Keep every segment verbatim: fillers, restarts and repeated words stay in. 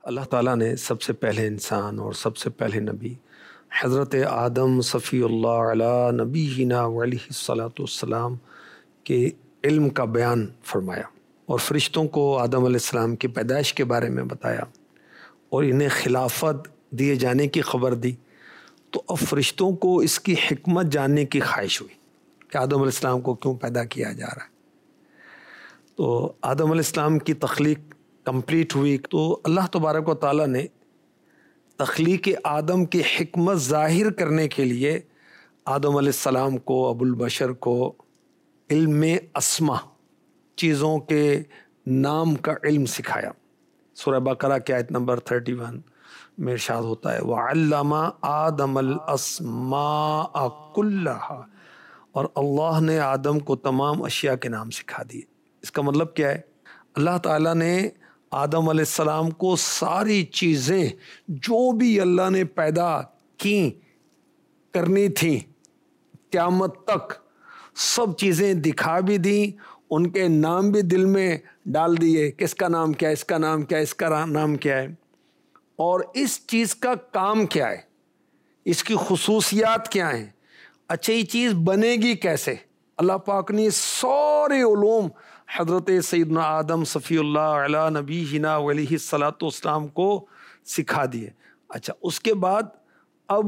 اللہ تعالیٰ نے سب سے پہلے انسان اور سب سے پہلے نبی حضرت آدم صفی اللہ علیہ نبینا علیہ الصلاۃ والسلام کے علم کا بیان فرمایا، اور فرشتوں کو آدم علیہ السلام کی پیدائش کے بارے میں بتایا اور انہیں خلافت دیے جانے کی خبر دی۔ تو اب فرشتوں کو اس کی حکمت جاننے کی خواہش ہوئی کہ آدم علیہ السلام کو کیوں پیدا کیا جا رہا ہے۔ تو آدم علیہ السلام کی تخلیق کمپلیٹ ہوئی تو اللہ تبارک و تعالیٰ نے تخلیق آدم کی حکمت ظاہر کرنے کے لیے آدم علیہ السلام کو، ابو البشر کو علم اسما، چیزوں کے نام کا علم سکھایا۔ سورہ بقرہ کی آیت نمبر اکتیس میں ارشاد ہوتا ہے وَعَلَّمَ آدَمَ الْأَسْمَاءَ كُلَّهَا، اور اللہ نے آدم کو تمام اشیاء کے نام سکھا دیے۔ اس کا مطلب کیا ہے؟ اللہ تعالیٰ نے آدم علیہ السلام کو ساری چیزیں جو بھی اللہ نے پیدا کی کرنی تھیں قیامت تک، سب چیزیں دکھا بھی دیں، ان کے نام بھی دل میں ڈال دیے، کس کا نام کیا ہے، اس کا نام کیا ہے، اس کا نام کیا ہے، اور اس چیز کا کام کیا ہے، اس کی خصوصیات کیا ہیں، اچھا یہ چیز بنے گی کیسے۔ اللہ پاک نے سارے علوم حضرت سیدنا آدم صفی اللہ علیہ نبینا علیہ الصلاۃ والسلام کو سکھا دیے۔ اچھا اس کے بعد اب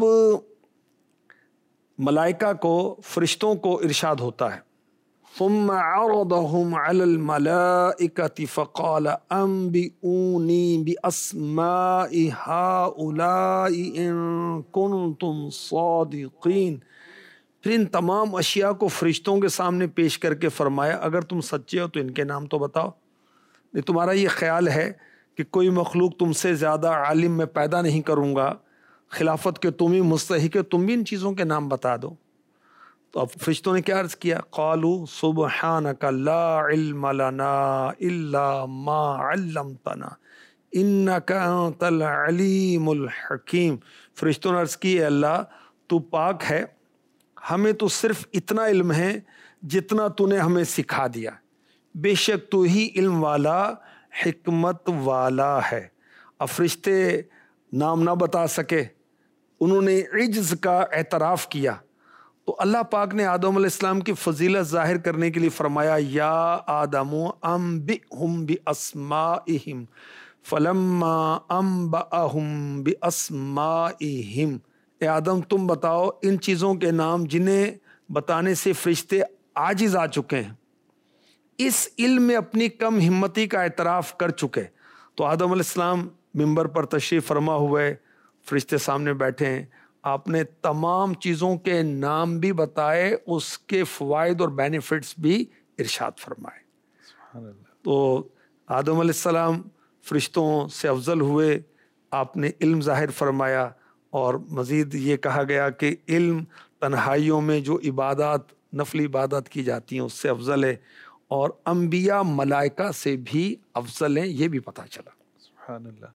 ملائکہ کو، فرشتوں کو ارشاد ہوتا ہے ثم عرضهم على الملائكة فقال انبئوني باسماء هؤلاء ان كنتم صادقين، پھر ان تمام اشیاء کو فرشتوں کے سامنے پیش کر کے فرمایا اگر تم سچے ہو تو ان کے نام تو بتاؤ۔ نہیں تمہارا یہ خیال ہے کہ کوئی مخلوق تم سے زیادہ عالم میں پیدا نہیں کروں گا، خلافت کے تم ہی مستحق، تم بھی ان چیزوں کے نام بتا دو۔ تو اب فرشتوں نے کیا عرض کیا؟ قالوا سبحانک لا علم لنا الا ما علمتنا انک انت العلیم الحکیم۔ فرشتوں نے عرض کی اے اللہ تو پاک ہے، ہمیں تو صرف اتنا علم ہے جتنا تو نے ہمیں سکھا دیا، بے شک تو ہی علم والا حکمت والا ہے۔ اب فرشتے نام نہ بتا سکے، انہوں نے عجز کا اعتراف کیا، تو اللہ پاک نے آدم علیہ السلام کی فضیلت ظاہر کرنے کے لیے فرمایا یا آدم انبئہم باسمائہم فلما انبأہم باسمائہم، اے آدم تم بتاؤ ان چیزوں کے نام جنہیں بتانے سے فرشتے عاجز آ چکے ہیں، اس علم میں اپنی کم ہمتی کا اعتراف کر چکے۔ تو آدم علیہ السلام ممبر پر تشریف فرما ہوئے، فرشتے سامنے بیٹھے ہیں، آپ نے تمام چیزوں کے نام بھی بتائے، اس کے فوائد اور بینیفٹس بھی ارشاد فرمائے۔ سبحان اللہ۔ تو آدم علیہ السلام فرشتوں سے افضل ہوئے، آپ نے علم ظاہر فرمایا، اور مزید یہ کہا گیا کہ علم تنہائیوں میں جو عبادات، نفلی عبادات کی جاتی ہیں اس سے افضل ہے، اور انبیاء ملائکہ سے بھی افضل ہیں، یہ بھی پتہ چلا۔ سبحان اللہ۔